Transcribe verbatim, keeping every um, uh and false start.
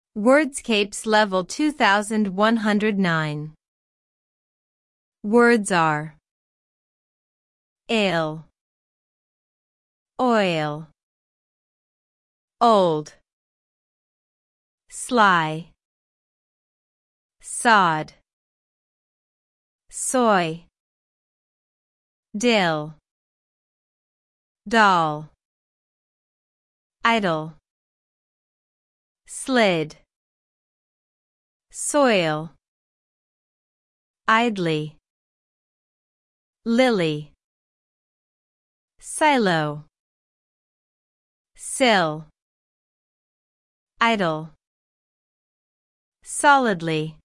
Wordscapes Level two thousand one hundred nine. Words are ale, oil, old, sly, sod, soy, dill, doll, idle, slid, soil, idly, lily, silo, sill, idle, solidly,